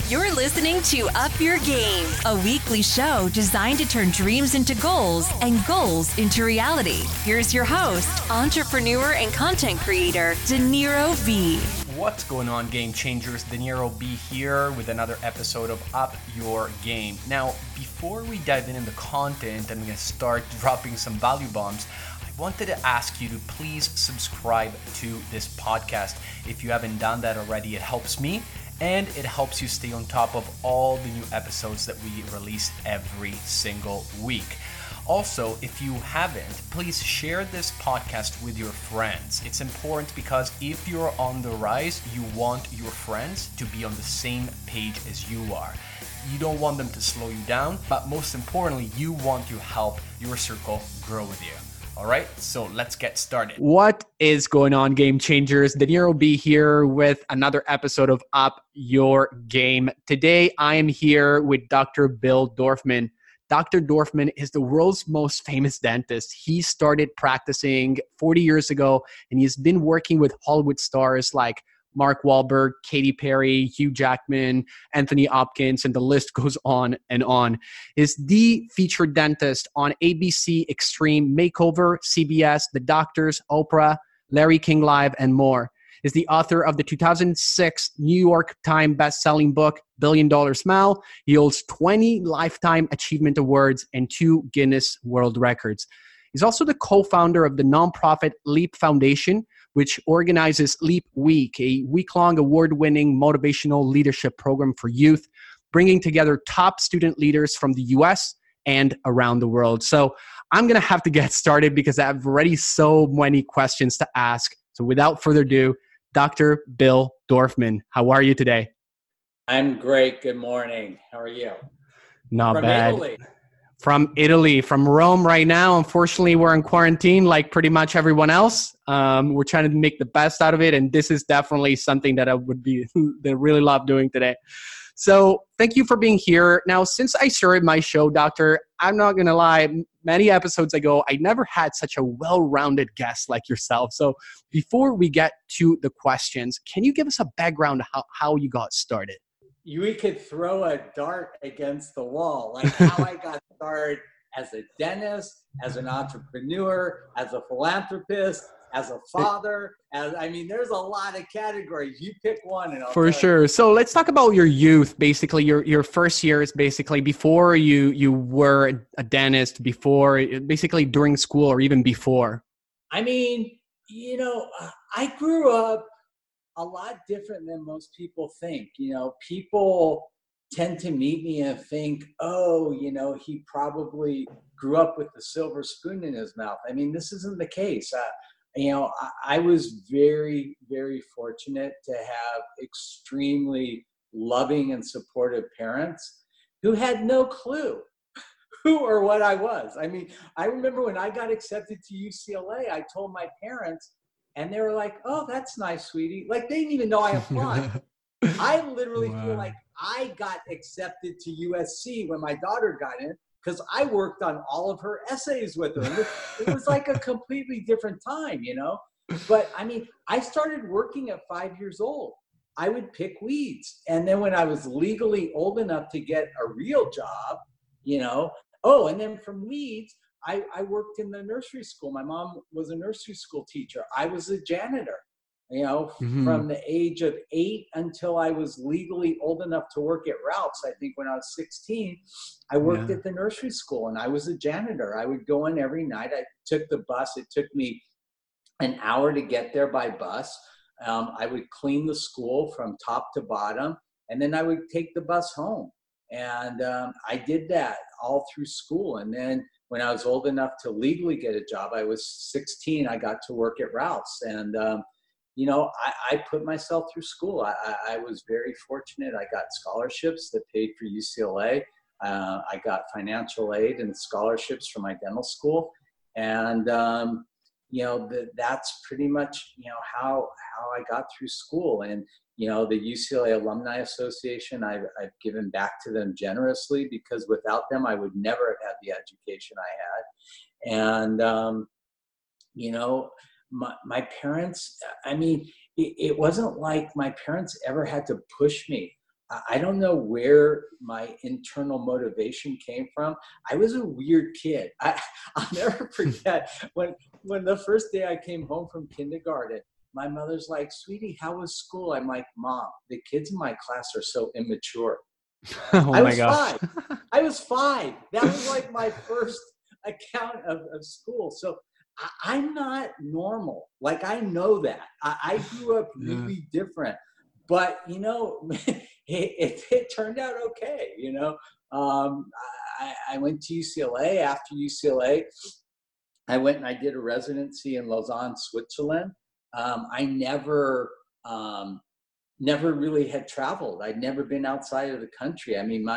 You're listening to Up Your Game, a weekly show designed to turn dreams into goals and goals into reality. Here's your host, entrepreneur and content creator, Dinero B. What's going on, game changers? Dinero B here with another episode of Up Your Game. Now, before we dive in the content and we start dropping some value bombs, I wanted to ask you to please subscribe to this podcast. If you haven't done that already, it helps me and it helps you stay on top of all the new episodes that we release every single week. Also, if you haven't, please share this podcast with your friends. It's important because if you're on the rise, you want your friends to be on the same page as you are. You don't want them to slow you down, but most importantly, you want to help your circle grow with you. All right, so let's get started. What is going on, game changers? Dinero B here with another episode of Up Your Game. Today, I am here with Dr. Bill Dorfman. Dr. Dorfman is the world's most famous dentist. He started practicing 40 years ago, and he's been working with Hollywood stars like Mark Wahlberg, Katy Perry, Hugh Jackman, Anthony Hopkins, and the list goes on and on. He's the featured dentist on ABC Extreme Makeover, CBS, The Doctors, Oprah, Larry King Live, and more. Is the author of the 2006 New York Times best-selling book, $1 Billion Smile. He holds 20 Lifetime Achievement Awards and 2 Guinness World Records. He's also the co-founder of the nonprofit Leap Foundation, which organizes Leap Week, a week-long award-winning motivational leadership program for youth, bringing together top student leaders from the US and around the world. So I'm going to have to get started because I have already so many questions to ask. So without further ado, Dr. Bill Dorfman, how are you today? I'm great. Good morning. How are you? Not bad. Italy. From Italy, from Rome right now. Unfortunately, we're in quarantine like pretty much everyone else. We're trying to make the best out of it, and this is definitely something that I really love doing today. So thank you for being here. Now, since I started my show, Doctor, I'm not going to lie, many episodes ago, I never had such a well-rounded guest like yourself. So before we get to the questions, can you give us a background how you got started? We could throw a dart against the wall, like how I got started as a dentist, as an entrepreneur, as a philanthropist, as a father. There's a lot of categories. You pick one. And For sure. So let's talk about your youth. Basically, your first years, basically before you were a dentist, basically during school or even before. I grew up a lot different than most people think. People tend to meet me and think, he probably grew up with the silver spoon in his mouth. This isn't the case. I was very, very fortunate to have extremely loving and supportive parents who had no clue who or what I was. I remember when I got accepted to UCLA, I told my parents, and they were like, "Oh, that's nice, sweetie." Like, they didn't even know I applied. I literally feel like I got accepted to USC when my daughter got in because I worked on all of her essays with her. It was like a completely different time, But, I started working at 5 years old. I would pick weeds. And then when I was legally old enough to get a real job, and then from weeds, I worked in the nursery school. My mom was a nursery school teacher. I was a janitor, from the age of 8 until I was legally old enough to work at Ralph's. I think when I was 16, I worked at the nursery school and I was a janitor. I would go in every night. I took the bus. It took me an hour to get there by bus. I would clean the school from top to bottom, and then I would take the bus home. And I did that all through school. And then when I was old enough to legally get a job, I was 16, I got to work at Ralph's. And, I put myself through school. I was very fortunate. I got scholarships that paid for UCLA. I got financial aid and scholarships from my dental school. And, that's pretty much, how I got through school. And, the UCLA Alumni Association, I've given back to them generously because without them, I would never have had the education I had. And, my parents, it wasn't like my parents ever had to push me I don't know where my internal motivation came from. I was a weird kid. I'll never forget when the first day I came home from kindergarten, my mother's like, "Sweetie, how was school?" I'm like, "Mom, the kids in my class are so immature." Oh I my was gosh. 5. I was 5. That was like my first account of school. So I'm not normal. Like, I know that. I grew up Yeah. really different. But, it turned out okay, I went to UCLA. After UCLA, I went and I did a residency in Lausanne, Switzerland. I never really had traveled. I'd never been outside of the country. I mean,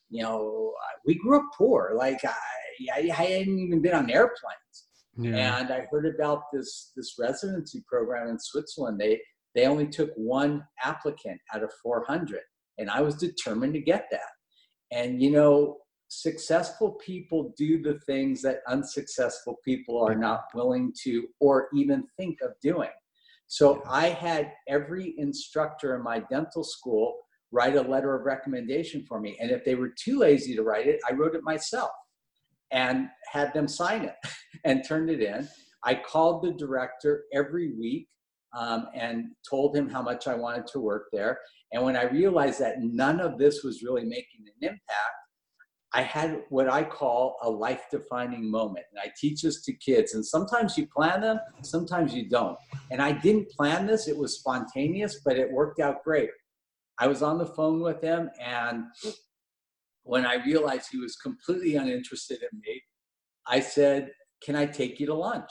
we grew up poor. Like I hadn't even been on airplanes. Yeah. And I heard about this residency program in Switzerland. They only took 1 applicant out of 400, and I was determined to get that. And successful people do the things that unsuccessful people are not willing to or even think of doing. So I had every instructor in my dental school write a letter of recommendation for me. And if they were too lazy to write it, I wrote it myself and had them sign it and turned it in. I called the director every week and told him how much I wanted to work there. And when I realized that none of this was really making an impact, I had what I call a life-defining moment. And I teach this to kids. And sometimes you plan them, sometimes you don't. And I didn't plan this. It was spontaneous, but it worked out great. I was on the phone with him, and when I realized he was completely uninterested in me, I said, "Can I take you to lunch?"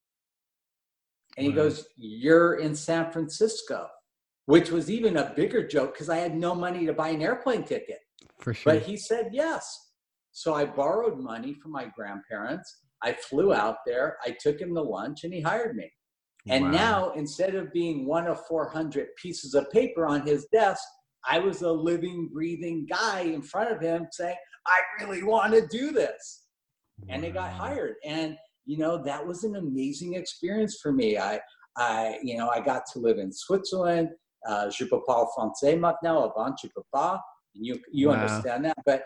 And he goes, "You're in San Francisco," which was even a bigger joke because I had no money to buy an airplane ticket. For sure. But he said yes. So I borrowed money from my grandparents. I flew out there. I took him to lunch, and he hired me. And now, instead of being one of 400 pieces of paper on his desk, I was a living, breathing guy in front of him saying, "I really want to do this." And they got hired. And, that was an amazing experience for me. I got to live in Switzerland. Je peux parler français maintenant, avant je peux pas. You understand that, but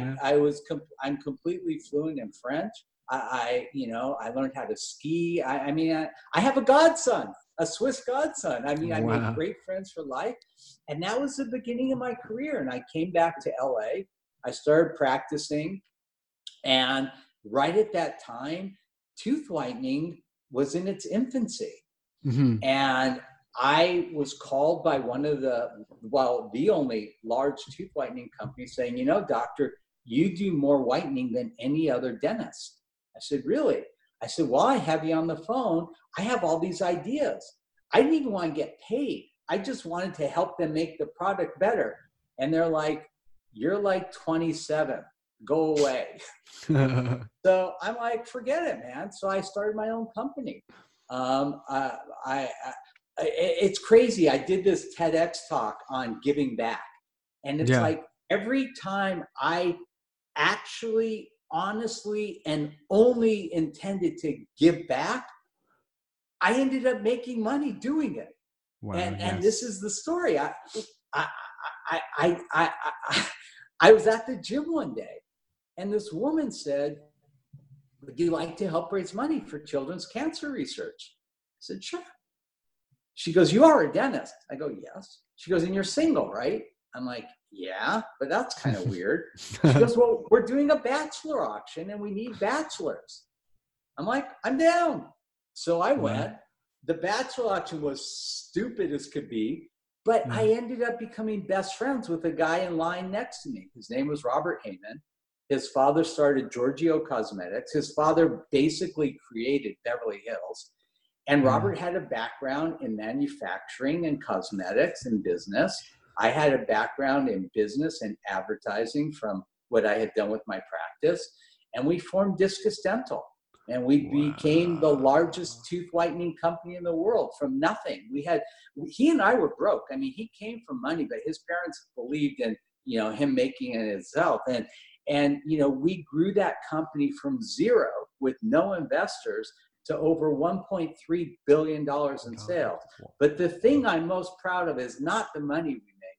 I'm completely fluent in French. I learned how to ski. I have a godson, a Swiss godson. I made great friends for life. And that was the beginning of my career. And I came back to LA. I started practicing. And right at that time, tooth whitening was in its infancy. Mm-hmm. And I was called by one of the only large tooth whitening company saying, "Doctor, you do more whitening than any other dentist." I said, "Really?" I said, "Well, I have you on the phone. I have all these ideas. I didn't even want to get paid. I just wanted to help them make the product better." And they're like, "You're like 27. Go away." So I'm like, "Forget it, man." So I started my own company. It's crazy. I did this TEDx talk on giving back. And it's like every time I actually, honestly, and only intended to give back, I ended up making money doing it. And this is the story. I was at the gym one day, and this woman said, "Would you like to help raise money for children's cancer research?" I said, "Sure." She goes, "You are a dentist." I go, "Yes." She goes, "And you're single, right?" I'm like, "Yeah, but that's kind of weird." She goes, "Well, we're doing a bachelor auction and we need bachelors." I'm like, "I'm down." So I went. The bachelor auction was stupid as could be, but I ended up becoming best friends with a guy in line next to me. His name was Robert Heyman. His father started Giorgio Cosmetics. His father basically created Beverly Hills. And Robert had a background in manufacturing and cosmetics and business. I had a background in business and advertising from what I had done with my practice. And we formed Discus Dental. And we became the largest tooth whitening company in the world from nothing. He and I were broke. I mean, he came from money, but his parents believed in, him making it himself. And we grew that company from zero with no investors to over $1.3 billion in sales. But the thing I'm most proud of is not the money we made.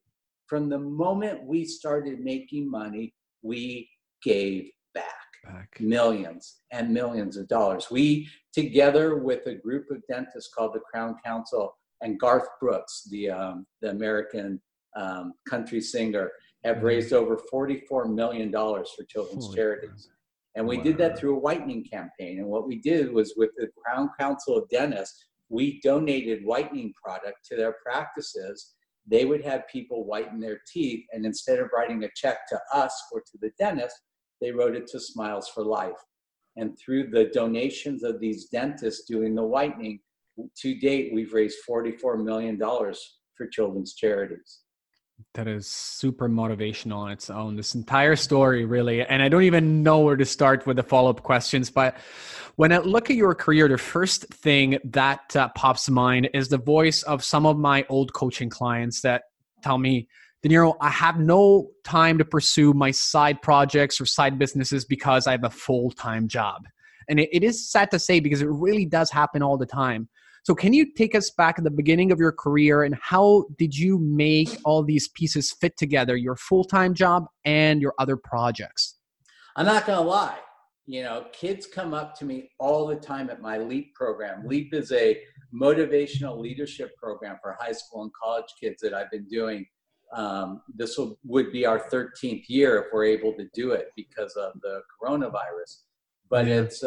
from the moment we started making money, we gave back millions and millions of dollars. We, together with a group of dentists called the Crown Council and Garth Brooks, the American country singer, have raised over $44 million for children's charities. And we did that through a whitening campaign. And what we did was, with the Crown Council of Dentists, we donated whitening product to their practices. They would have people whiten their teeth, and instead of writing a check to us or to the dentist, they wrote it to Smiles for Life. And through the donations of these dentists doing the whitening, to date, we've raised $44 million for children's charities. That is super motivational on its own, this entire story, really. And I don't even know where to start with the follow-up questions. But when I look at your career, the first thing that pops to mind is the voice of some of my old coaching clients that tell me, Dinero, I have no time to pursue my side projects or side businesses because I have a full-time job. And it is sad to say, because it really does happen all the time. So can you take us back at the beginning of your career, and how did you make all these pieces fit together, your full-time job and your other projects? I'm not going to lie. You know, kids come up to me all the time at my LEAP program. LEAP is a motivational leadership program for high school and college kids that I've been doing. This would be our 13th year if we're able to do it because of the coronavirus. But it's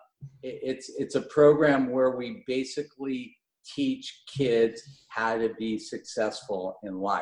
a program where we basically teach kids how to be successful in life.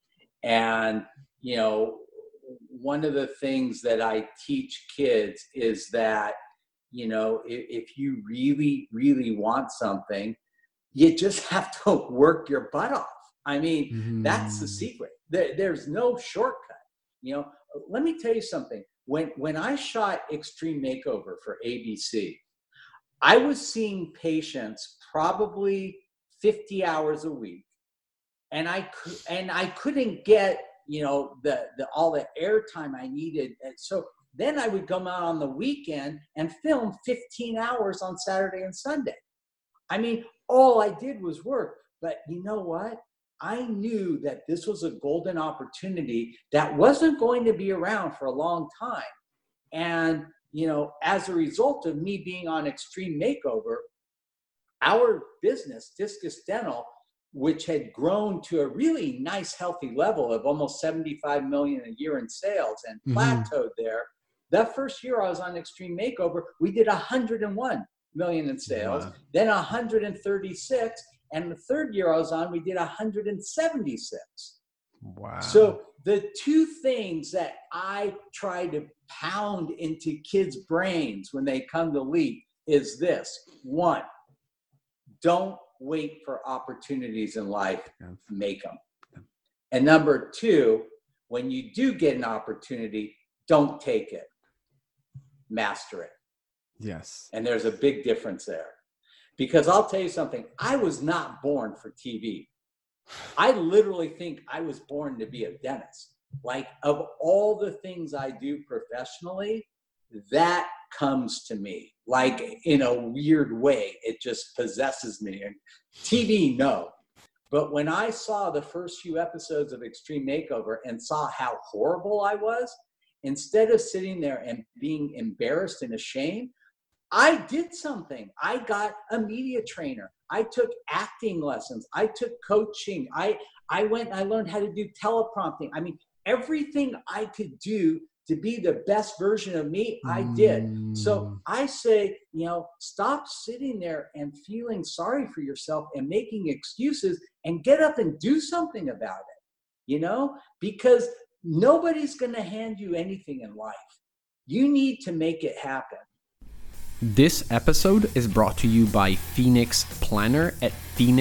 And, you know, one of the things that I teach kids is that, you know, if you really, really want something, you just have to work your butt off. I mean, that's the secret. There's no shortcut. You know, let me tell you something. When I shot Extreme Makeover for ABC, I was seeing patients probably 50 hours a week, and I couldn't get, you know, all the airtime I needed. And so then I would come out on the weekend and film 15 hours on Saturday and Sunday. I mean, all I did was work. But you know what? I knew that this was a golden opportunity that wasn't going to be around for a long time. And, you know, as a result of me being on Extreme Makeover, our business, Discus Dental, which had grown to a really nice, healthy level of almost 75 million a year in sales and plateaued there. That first year I was on Extreme Makeover, we did 101 million in sales, then 136. And the third year I was on, we did 176. Wow. So the two things that I try to pound into kids' brains when they come to LEAP is this. One, don't wait for opportunities in life, make them. And number two, when you do get an opportunity, don't take it, master it. Yes. And there's a big difference there. Because I'll tell you something, I was not born for TV. I literally think I was born to be a dentist. Like, of all the things I do professionally, that comes to me. Like, in a weird way, it just possesses me. And TV, no. But when I saw the first few episodes of Extreme Makeover and saw how horrible I was, instead of sitting there and being embarrassed and ashamed, I did something. I got a media trainer. I took acting lessons. I took coaching. I went and I learned how to do teleprompting. I mean, everything I could do to be the best version of me, I did. So I say, you know, stop sitting there and feeling sorry for yourself and making excuses, and get up and do something about it, you know, because nobody's going to hand you anything in life. You need to make it happen. This episode is brought to you by Phoenix Planner at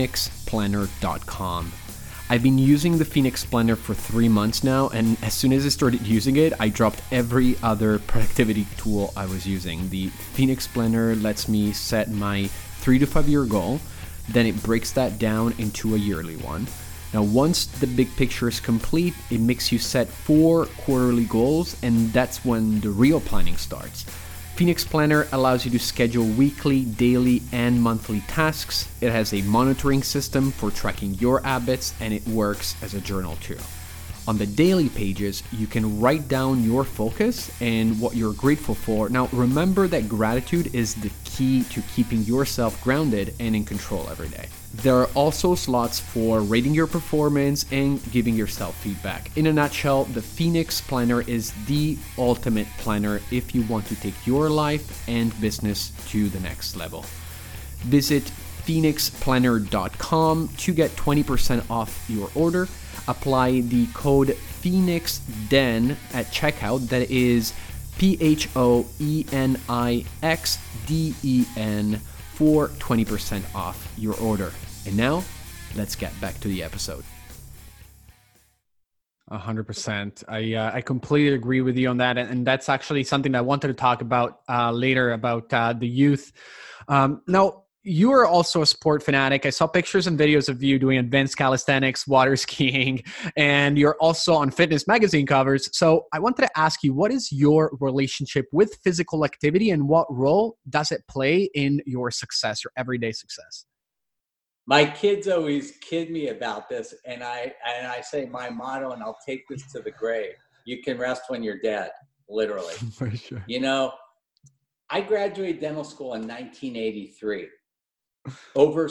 phoenixplanner.com. I've been using the Phoenix Planner for 3 months now, and as soon as I started using it, I dropped every other productivity tool I was using. The Phoenix Planner lets me set my 3 to 5 year goal, then it breaks that down into a yearly one. Now, once the big picture is complete, it makes you set 4 quarterly goals, and that's when the real planning starts. Phoenix Planner allows you to schedule weekly, daily, and monthly tasks. It has a monitoring system for tracking your habits, and it works as a journal too. On the daily pages, you can write down your focus and what you're grateful for. Now, remember that gratitude is the key to keeping yourself grounded and in control every day. There are also slots for rating your performance and giving yourself feedback. In a nutshell, the Phoenix Planner is the ultimate planner if you want to take your life and business to the next level. Visit phoenixplanner.com to get 20% off your order. Apply the code PhoenixDen at checkout. That is PHOENIXDEN for 20% off your order. And now, let's get back to the episode. 100%. I completely agree with you on that. And that's actually something that I wanted to talk about later about the youth. Now, you are also a sport fanatic. I saw pictures and videos of you doing advanced calisthenics, water skiing, and you're also on fitness magazine covers. So I wanted to ask you, what is your relationship with physical activity and what role does it play in your success, your everyday success? My kids always kid me about this, and I say my motto, and I'll take this to the grave: you can rest when you're dead, literally. For sure. You know, I graduated dental school in 1983. Over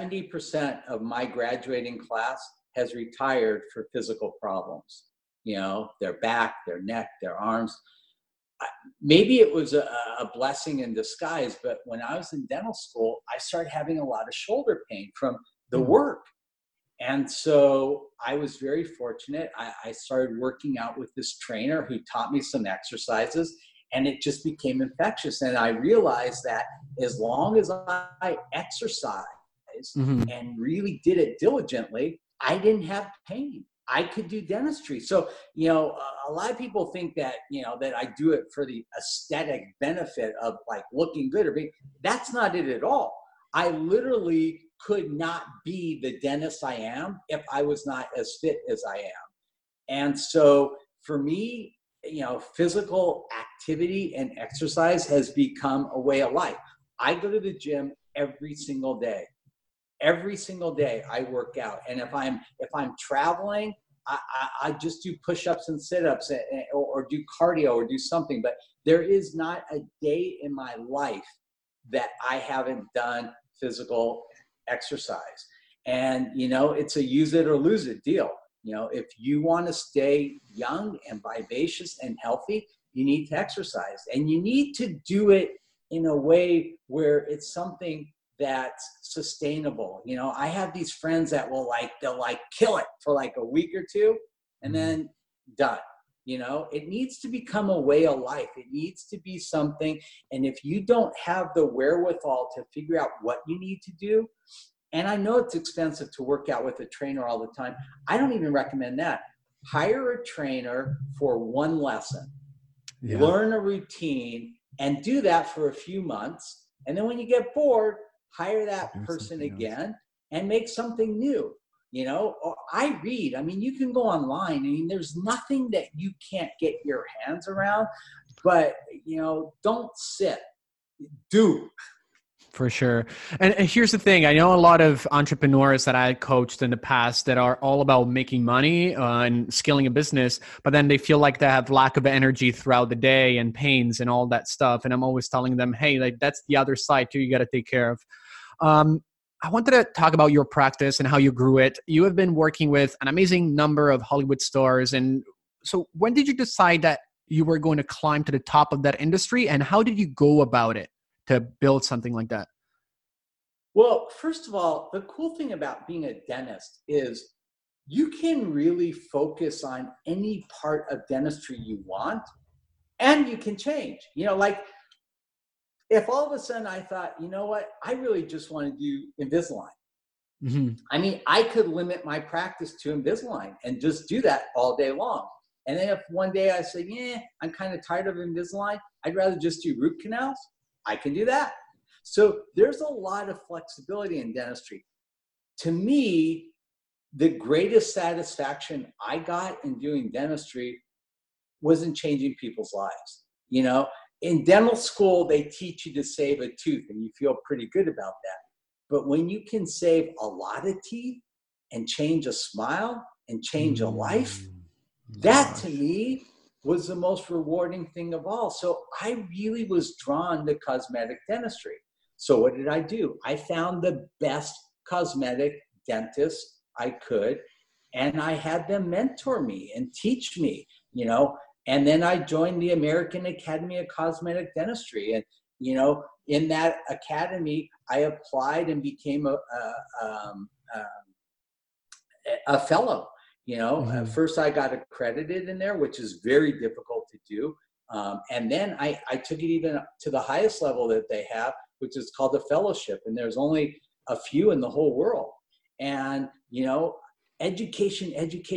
70% of my graduating class has retired for physical problems. You know, their back, their neck, their arms. Maybe it was a blessing in disguise, but when I was in dental school, I started having a lot of shoulder pain from the work. And so I was very fortunate. I started working out with this trainer who taught me some exercises, and it just became infectious. And I realized that as long as I exercised and really did it diligently, I didn't have pain. I could do dentistry. So, you know, a lot of people think that, you know, that I do it for the aesthetic benefit of like looking good or being, that's not it at all. I literally could not be the dentist I am if I was not as fit as I am. And so for me, you know, physical activity and exercise has become a way of life. I go to the gym every single day. Every single day I work out. And if I'm traveling, I just do push-ups and sit-ups or do cardio or do something. But there is not a day in my life that I haven't done physical exercise. And, you know, it's a use it or lose it deal. You know, if you want to stay young and vivacious and healthy, you need to exercise, and you need to do it in a way where it's something that's sustainable. You know, I have these friends that they'll kill it for like a week or two and then done. You know, it needs to become a way of life. It needs to be something. And if you don't have the wherewithal to figure out what you need to do, and I know it's expensive to work out with a trainer all the time, I don't even recommend that. Hire a trainer for one lesson, learn a routine, and do that for a few months. And then when you get bored, hire that person again and make something new. You know, I read. I mean, you can go online. I mean, there's nothing that you can't get your hands around. But, you know, don't sit. Do. For sure. And here's the thing. I know a lot of entrepreneurs that I coached in the past that are all about making money and scaling a business, but then they feel like they have lack of energy throughout the day and pains and all that stuff. And I'm always telling them, hey, like that's the other side too you got to take care of. I wanted to talk about your practice and how you grew it. You have been working with an amazing number of Hollywood stars. And so when did you decide that you were going to climb to the top of that industry, and how did you go about it to build something like that? Well, first of all, the cool thing about being a dentist is you can really focus on any part of dentistry you want, and you can change. You know, like if all of a sudden I thought, you know what, I really just want to do Invisalign. I mean, I could limit my practice to Invisalign and just do that all day long. And then if one day I say, yeah, I'm kind of tired of Invisalign, I'd rather just do root canals, I can do that. So there's a lot of flexibility in dentistry. To me, the greatest satisfaction I got in doing dentistry was in changing people's lives. You know, in dental school, they teach you to save a tooth and you feel pretty good about that. But when you can save a lot of teeth and change a smile and change a life, That to me was the most rewarding thing of all. So I really was drawn to cosmetic dentistry. So what did I do? I found the best cosmetic dentist I could, and I had them mentor me and teach me, and then I joined the American Academy of Cosmetic Dentistry. And, in that academy, I applied and became a fellow. At first I got accredited in there, which is very difficult to do. And then I took it even to the highest level that they have, which is called the fellowship. And there's only a few in the whole world. And, education,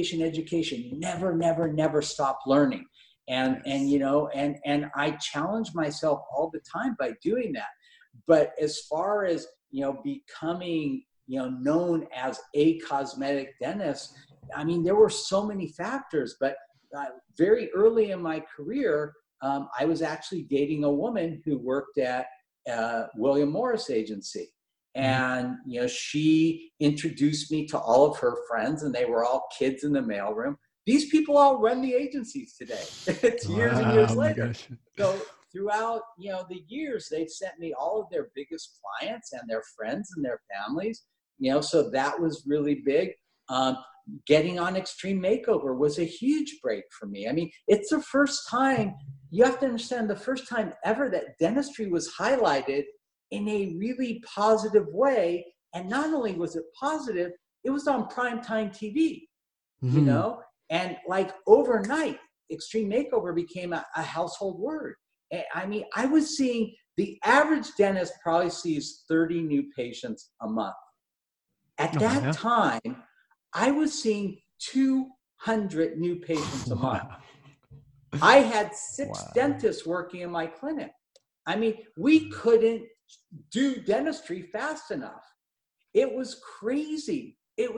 never stop learning. And I challenge myself all the time by doing that. But as far as, becoming, known as a cosmetic dentist, I mean, there were so many factors, but very early in my career, I was actually dating a woman who worked at William Morris Agency. And, she introduced me to all of her friends, and they were all kids in the mailroom. These people all run the agencies today. It's years and years later. So throughout, the years, they've sent me all of their biggest clients and their friends and their families, so that was really big. Getting on Extreme Makeover was a huge break for me. I mean, it's the first time, you have to understand, the first time ever that dentistry was highlighted in a really positive way. And not only was it positive, it was on primetime TV, and like overnight, Extreme Makeover became a household word. I mean, I was seeing, the average dentist probably sees 30 new patients a month. At that time, I was seeing 200 new patients a month. I had 6 dentists working in my clinic. I mean, we couldn't do dentistry fast enough. It was crazy.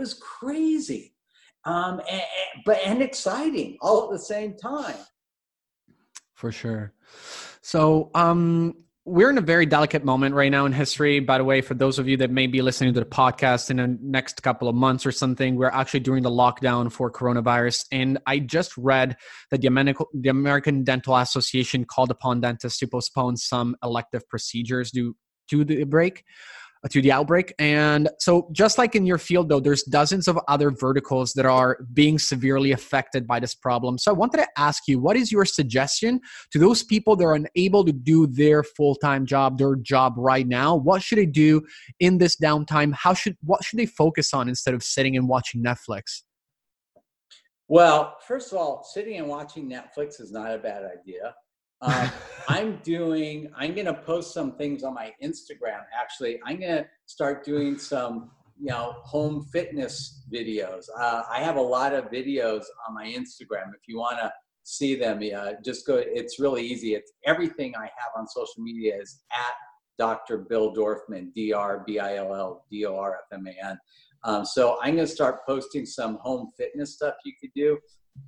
And exciting all at the same time. For sure. So, we're in a very delicate moment right now in history. By the way, for those of you that may be listening to the podcast in the next couple of months or something, we're actually doing the lockdown for coronavirus. And I just read that the American Dental Association called upon dentists to postpone some elective procedures due to the outbreak. And so just like in your field, though, there's dozens of other verticals that are being severely affected by this problem. So I wanted to ask you, what is your suggestion to those people that are unable to do their full-time job, their job right now? What should they do in this downtime? What should they focus on instead of sitting and watching Netflix? Well, first of all, sitting and watching Netflix is not a bad idea. I'm going to post some things on my Instagram. Actually, I'm going to start doing some, home fitness videos. I have a lot of videos on my Instagram. If you want to see them, just go. It's really easy. It's everything I have on social media is at Dr. Bill Dorfman, DrBillDorfman. So I'm going to start posting some home fitness stuff you could do.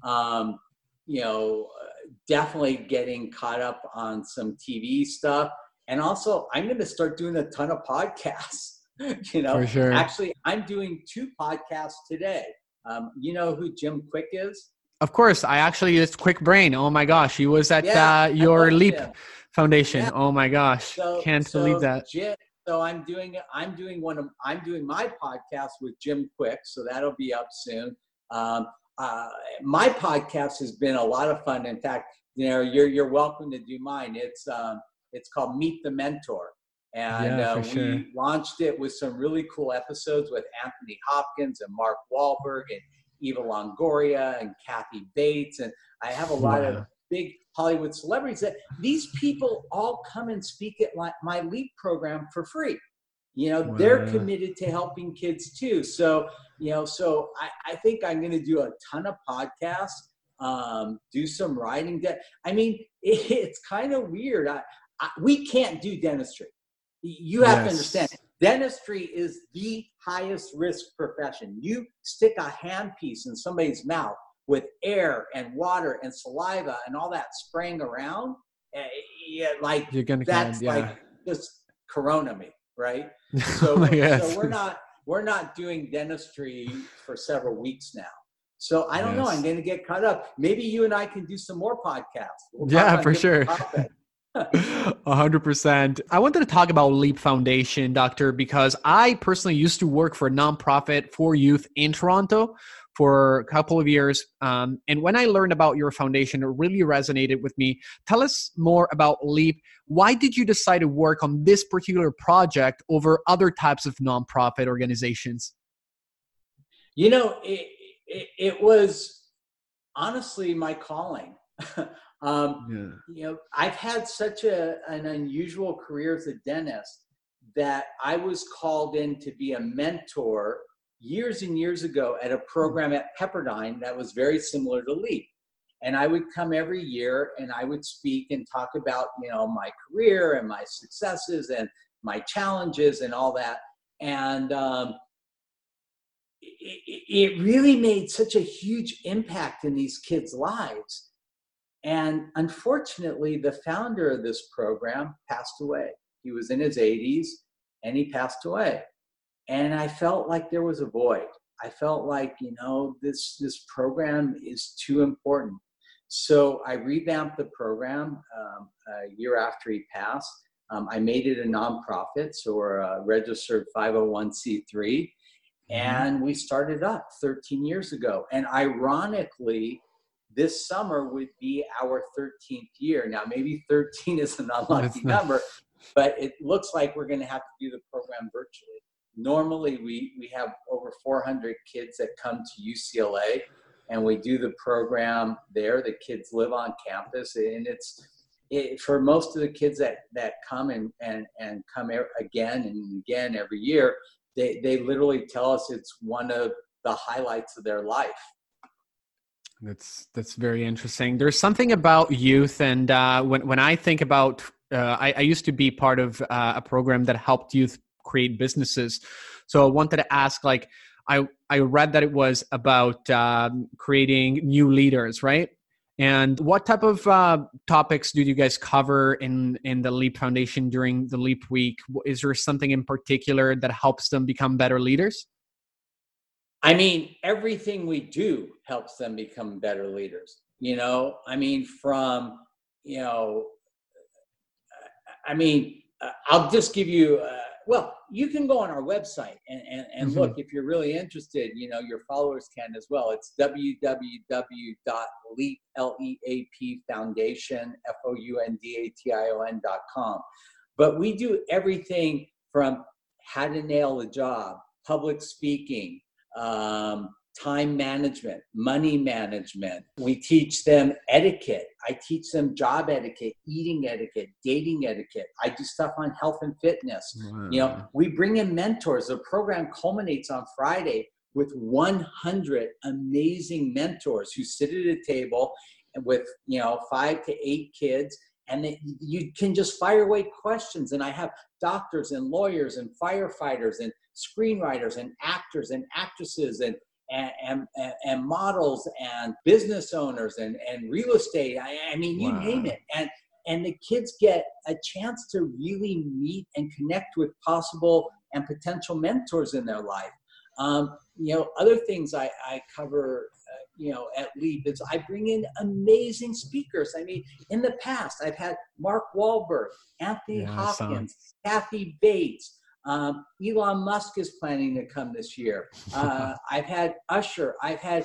Definitely getting caught up on some TV stuff. And also, I'm going to start doing a ton of podcasts. For sure. Actually, I'm doing 2 podcasts today. You know who Jim Quick is? Of course. It's Quick Brain. Oh my gosh. He was at your Leap Foundation. Yeah. Oh my gosh. Can't believe that. So I'm doing my podcast with Jim Quick. So that'll be up soon. My podcast has been a lot of fun. In fact, you're welcome to do mine. It's called Meet the Mentor. And we launched it with some really cool episodes with Anthony Hopkins and Mark Wahlberg and Eva Longoria and Kathy Bates. And I have a lot of big Hollywood celebrities that these people all come and speak at my LEAP program for free. They're committed to helping kids too. So, I think I'm going to do a ton of podcasts, do some writing. I mean, it's kind of weird. We can't do dentistry. You have to understand, dentistry is the highest risk profession. You stick a handpiece in somebody's mouth with air and water and saliva and all that spraying around. You're gonna like just corona me, right? So, so we're not doing dentistry for several weeks now. So I don't know. I'm Yes. going to get caught up. Maybe you and I can do some more podcasts. We'll talk Yeah, on for different sure. topics. 100%. I wanted to talk about Leap Foundation, Doctor, because I personally used to work for a nonprofit for youth in Toronto for a couple of years. And when I learned about your foundation, it really resonated with me. Tell us more about Leap. Why did you decide to work on this particular project over other types of nonprofit organizations? You know, it was honestly my calling. You know, I've had such an unusual career as a dentist that I was called in to be a mentor years and years ago at a program at Pepperdine that was very similar to Leap. And I would come every year and I would speak and talk about, you know, my career and my successes and my challenges and all that. And it really made such a huge impact in these kids' lives. And unfortunately, the founder of this program passed away. He was in his 80s and he passed away. And I felt like there was a void. I felt like, you know, this program is too important. So I revamped the program a year after he passed. I made it a nonprofit, so we're a registered 501c3. And we started up 13 years ago. And ironically, this summer would be our 13th year. Now, maybe 13 is an unlucky number, but it looks like we're going to have to do the program virtually. Normally, we have over 400 kids that come to UCLA, and we do the program there. The kids live on campus, and for most of the kids that come and come again and again every year, they literally tell us it's one of the highlights of their life. That's very interesting. There's something about youth, and when I think about, I used to be part of a program that helped youth create businesses. So I wanted to ask, like, I read that it was about creating new leaders, right? And what type of topics do you guys cover in the Leap Foundation during the Leap Week? Is there something in particular that helps them become better leaders? I mean, everything we do helps them become better leaders. You know, I mean, from, you know, I'll just give you, well, you can go on our website and look if you're really interested. You know, your followers can as well. It's www.leapfoundation.com. But we do everything from how to nail a job, public speaking, time management, money management. We teach them etiquette. I teach them job etiquette, eating etiquette, dating etiquette. I do stuff on health and fitness. Wow. You know, we bring in mentors. The program culminates on Friday with 100 amazing mentors who sit at a table with, you know, 5 to 8 kids. And you can just fire away questions. And I have doctors and lawyers and firefighters and screenwriters and actors and actresses and models and business owners and real estate. I mean, you name it. And the kids get a chance to really meet and connect with possible and potential mentors in their life. You know, other things I cover, you know, at Leap is I bring in amazing speakers. I mean, in the past, I've had Mark Wahlberg, Anthony Hopkins, Kathy Bates. Elon Musk is planning to come this year. I've had Usher. I've had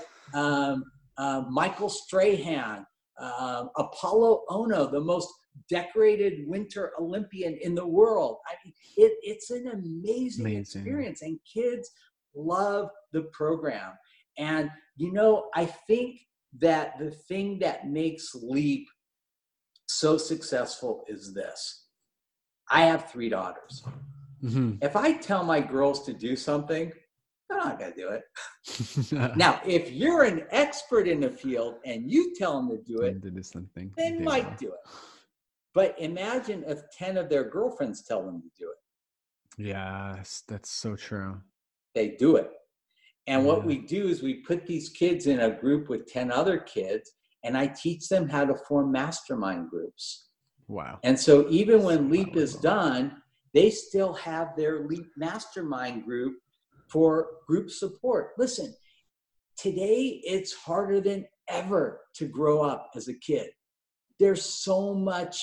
Michael Strahan, Apollo Ono, the most decorated Winter Olympian in the world. I mean, it's an amazing experience, and kids love the program. And, you know, I think that the thing that makes Leap so successful is this. I have 3 daughters. If I tell my girls to do something, they're not going to do it. Now, if you're an expert in the field and you tell them to do it, they might do it. But imagine if 10 of their girlfriends tell them to do it. Yes, that's so true. They do it. And what we do is we put these kids in a group with 10 other kids, and I teach them how to form mastermind groups. Wow. And so even when Leap is done, they still have their Leap mastermind group for group support. Listen, today it's harder than ever to grow up as a kid. There's so much,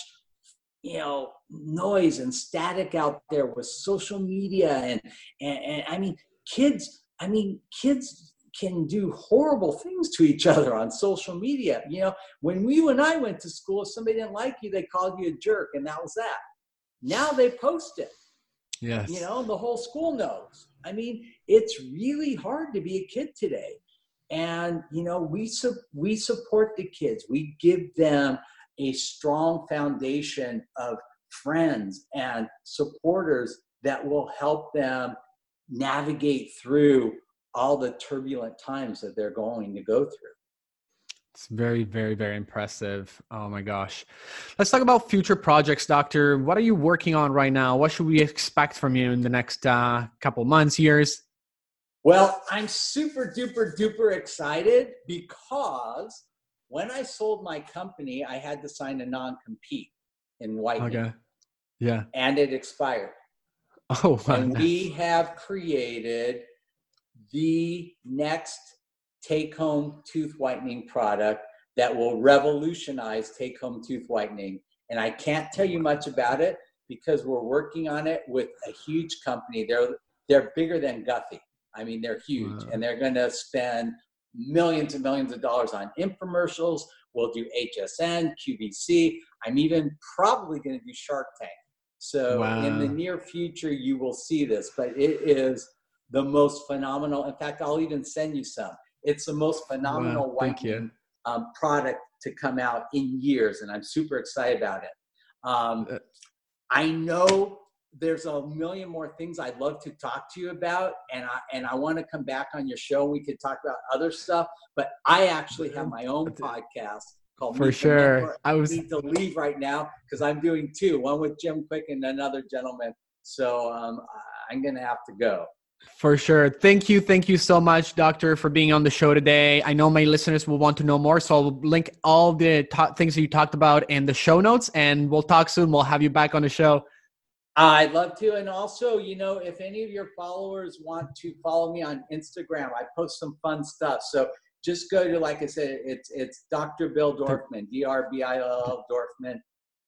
noise and static out there with social media and I mean, kids can do horrible things to each other on social media. When you and I went to school, if somebody didn't like you, they called you a jerk, and that was that. Now they post it. Yes. The whole school knows. I mean, it's really hard to be a kid today. And, we support the kids. We give them a strong foundation of friends and supporters that will help them navigate through all the turbulent times that they're going to go through. It's very, very, very impressive. Oh my gosh. Let's talk about future projects, Doctor. What are you working on right now? What should we expect from you in the next couple months, years? Well, I'm super duper duper excited because when I sold my company, I had to sign a non-compete in whitening. Okay. Yeah. And it expired. Oh, wow. And we have created the next take-home tooth whitening product that will revolutionize take-home tooth whitening. And I can't tell you much about it because we're working on it with a huge company. They're bigger than Guthrie. I mean, they're huge. Wow. And they're going to spend millions and millions of dollars on infomercials. We'll do HSN, QVC. I'm even probably going to do Shark Tank. So wow. In the near future, you will see this, but it is the most phenomenal. In fact, I'll even send you some. It's the most phenomenal whitening product to come out in years, and I'm super excited about it. I know there's a million more things I'd love to talk to you about, and I want to come back on your show. We could talk about other stuff, but I actually have my own podcast called For Sure. I need to leave right now because I'm doing two, one with Jim Quick and another gentleman. So I'm going to have to go. For sure. Thank you so much, Doctor, for being on the show today. I know my listeners will want to know more, so I'll link all the things that you talked about in the show notes, and we'll talk soon. We'll have you back on the show. I'd love to. And also, if any of your followers want to follow me on Instagram, I post some fun stuff. So just go to, like I said, it's Dr. Bill Dorfman, DRBILL Dorfman.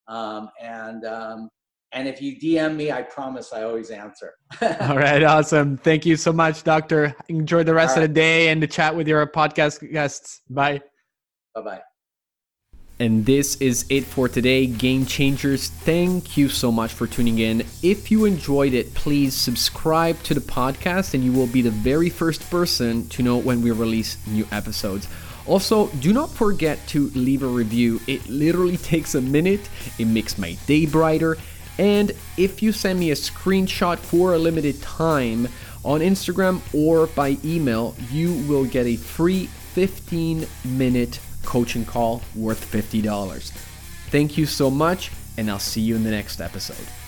And if you DM me, I promise I always answer. All right. Awesome. Thank you so much, Doctor. Enjoy the rest of the day and the chat with your podcast guests. Bye. Bye-bye. And this is it for today, Game Changers. Thank you so much for tuning in. If you enjoyed it, please subscribe to the podcast and you will be the very first person to know when we release new episodes. Also, do not forget to leave a review. It literally takes a minute. It makes my day brighter. And if you send me a screenshot for a limited time on Instagram or by email, you will get a free 15-minute coaching call worth $50. Thank you so much, and I'll see you in the next episode.